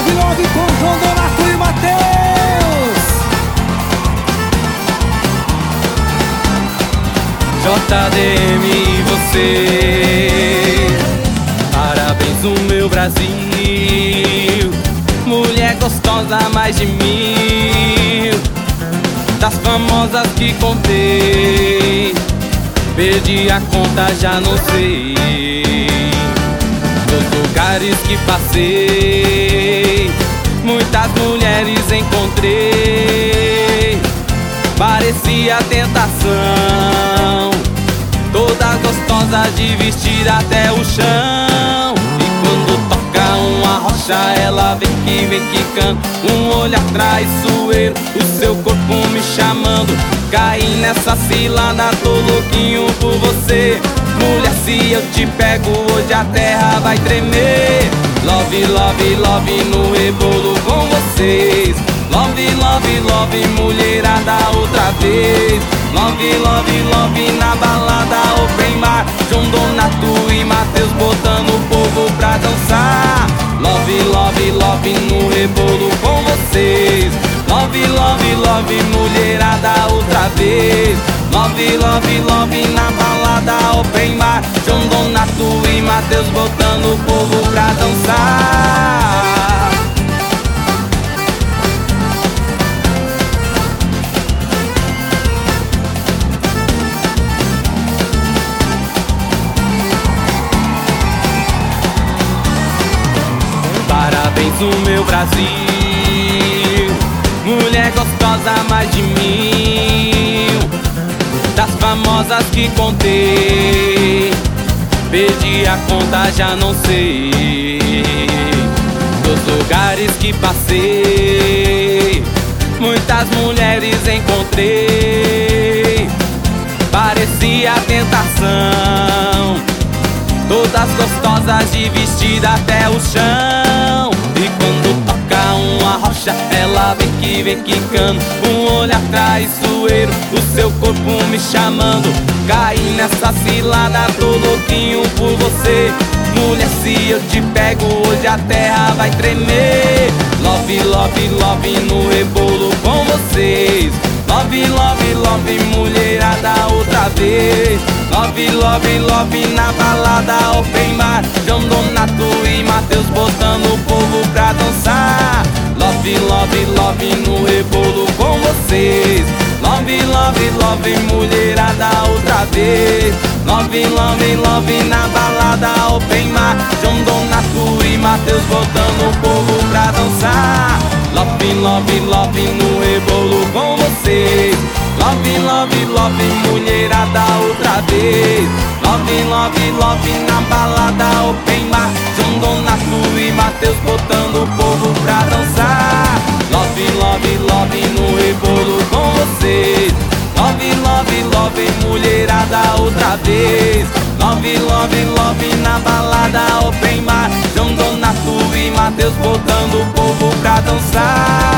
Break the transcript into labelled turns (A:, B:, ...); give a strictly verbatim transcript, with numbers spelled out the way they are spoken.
A: Love Love com João Donato e Matheus.
B: J D M e você, parabéns o meu Brasil. Mulher gostosa, mais de mil, das famosas que contei, perdi a conta, já não sei. Nos lugares que passei, muitas mulheres encontrei, parecia tentação, todas gostosas de vestir até o chão. E quando toca uma rocha, ela vem que vem quicando, um olhar traiçoeiro, o seu corpo me chamando. Caí nessa cilada, tô louquinho por você. Mulher, se eu te pego hoje, a terra vai tremer. Love, love, love no rebolo com vocês. Love, love, love, mulherada outra vez. Love, love, love na balada open bar, João Donato e Matheus botando o povo pra dançar. Love, love, love no rebolo com vocês. Love, love, love, mulherada outra vez. Love, love, love na balada open bar, João Donato e Matheus botando o povo pra dançar. Parabéns o meu Brasil, mulher gostosa, mais de mil, das famosas que contei, perdi a conta, já não sei. Dos lugares que passei, muitas mulheres encontrei, parecia tentação, todas gostosas de vestir até o chão. E quando toca uma rocha, ela vem que vem quicando, um olhar traiçoeiro, o seu corpo me chamando. Caí nessa cilada, tô louquinho por você. Mulher, se eu te pego hoje, a terra vai tremer. Love, love, love no rebolo com vocês. Love, love, love, mulherada outra vez. Love, love, love na balada open bar, João Donato e Matheus botando o povo pra dançar. Love, love, love no rebolo com vocês. Love, love, love, mulherada outra vez. Love, love, love na balada open bar, João Donato e Matheus botando o povo pra dançar. Love, love, love no rebolo com vocês. Love, love, love, mulherada outra vez. Love, love, love na balada open bar, João Donato e Matheus botando o povo pra dançar. Love, love, love no rebolo com vocês. Love, love, love, mulherada outra vez. Love, love, love na balada open bar, João Donato e Matheus botando o povo pra dançar.